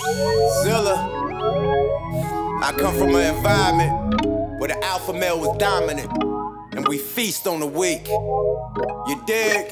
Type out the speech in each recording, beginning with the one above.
Zilla. I come from an environment where the alpha male was dominant, and we feast on the weak. You dig?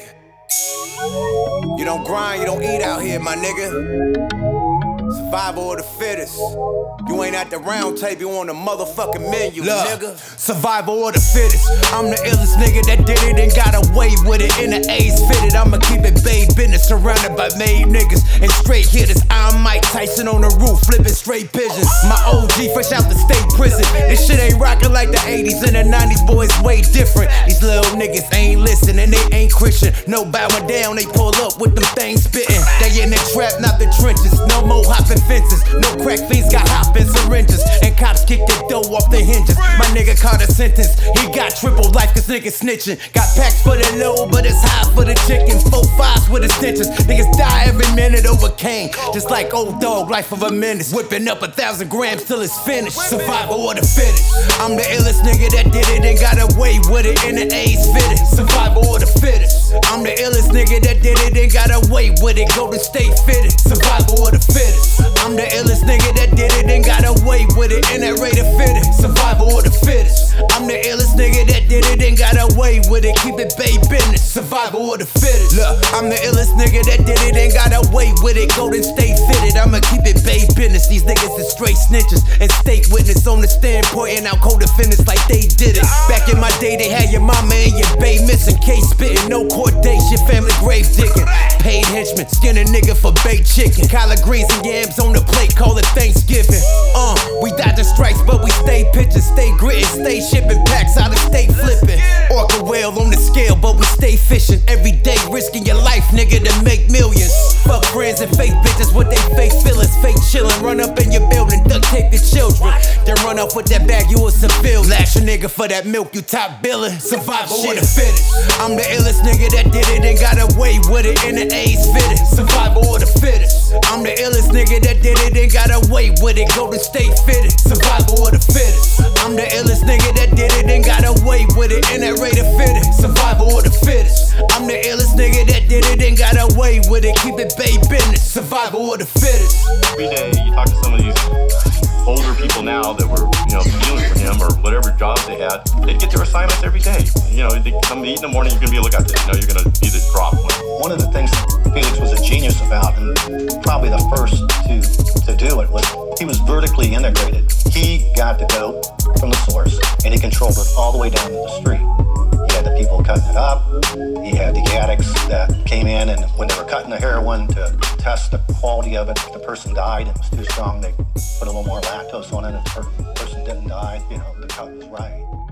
You don't grind, you don't eat out here, my nigga. Survival of the fittest. You ain't at the round table, you on the motherfucking menu, nigga. Survival of the fittest. I'm the illest nigga that did it and got away with it. In the A's fitted, I'ma keep it babe business. Surrounded by made niggas and straight hitters. I'm Mike Tyson on the roof, flipping straight pigeons. My OG fresh out the state prison. This shit ain't rockin' like the 80s and the 90s, boys way different. These little niggas ain't listening, they ain't Christian. No bowing down, they pull up with them things spittin'. They in the trap, not the trenches. No more hopping fences. No crack fiends got hopping syringes. And cops kick the dough off the hinges. My nigga caught a sentence. He got triple life cause niggas snitching. Got packs for the low, but it's high for the chicken. 4-5s with extensions. Niggas die every minute over cane. Just like old dog, life of a menace. Whipping up 1,000 grams till it's finished. Survival of the fittest. I'm the illest nigga that did it and got away with it. In the A's fitted. Survival of the fittest. I'm the illest nigga that did it and got away with it. Golden State fitted. Survival of the fittest. I'm the illest nigga that did it and got away with it. In that rate of fitted. Survival of the fittest. I'm the illest nigga that did it and got away with it. Keep it babe business. Survival of the fittest. Look, I'm the illest nigga that did it and got away with it. Golden State fitted. I'ma keep it babe business. These niggas is straight snitches and state witness on the stand pointing out co-defendants like they did it. Back in my day, they had your mama and your babe missing. Case spitting, no court dates, your family grave digging. Paid henchmen, skin a nigga for baked chicken. Collard greens and yams on the plate, call it Thanksgiving. We dodging strikes, but we stay pitching, stay gritting, stay shipping packs out of state flipping. Orca whale on the scale, but we stay fishing. Every day risking your life, nigga, to make millions. Fuck friends and fake bitches with they fake feelings, fake chillin'. Run up in your building, duct tape the children. Then run up with that bag, you a civilian. Lash a nigga for that milk, you top billin'. Survival of the fittest. I'm the illest nigga that did it and got away with it. In the A's fitted. Survival of the fittest. I'm the illest nigga that did it and got away with it. Golden State fitted. Survival of the fittest. I'm the illest nigga that did it and got away with it. In that rate of fitted. Survival of the fittest. I'm the illest nigga that did it and got away with it. Keep it babe business. Survival of the fittest. Every day you talk to some of these older people now that were, dealing with him or whatever jobs they had, they'd get their assignments every day. They come to eat in the morning, you're gonna be a lookout there. You're gonna be the drop one. One of the things Felix was a genius about, and probably the first to do it, was he was vertically integrated. He got the dope from the source, and he controlled it all the way down to the street. He had the people cutting it up. He had the addicts that came in, and when they were cutting the heroin to test the quality of it, if the person died and it was too strong, they put a little more lactose on it. If the person didn't die, the cut was right.